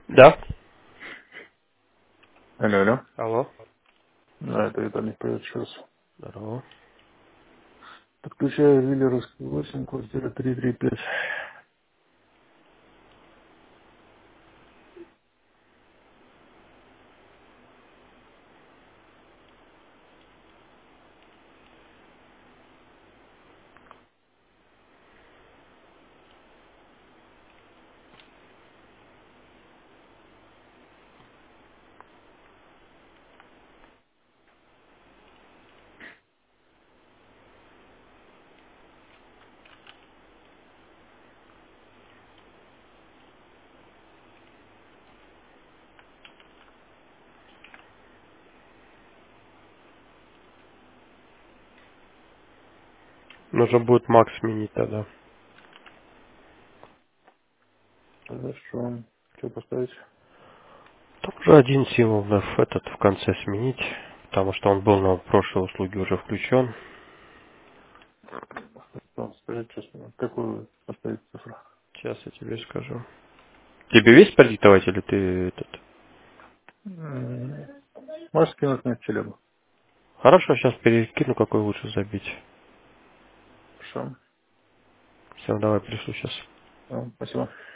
Да. Алло, алло. Алло. Да, это Виталий, привет еще раз. Здорово. Подключаю Виллеровский 8, квартира 335. Нужно будет Макс сменить тогда. Хорошо. Что поставить? Там уже один символ этот в конце сменить, потому что он был на прошлой услуге уже включен. Скажи честно, какую поставить цифру? Сейчас я тебе скажу. Тебе весь продиктовать или ты этот? Можешь скинуть мне в телегу? Хорошо, сейчас перекину, какой лучше забить. Хорошо. Все, давай пришлю сейчас. Спасибо.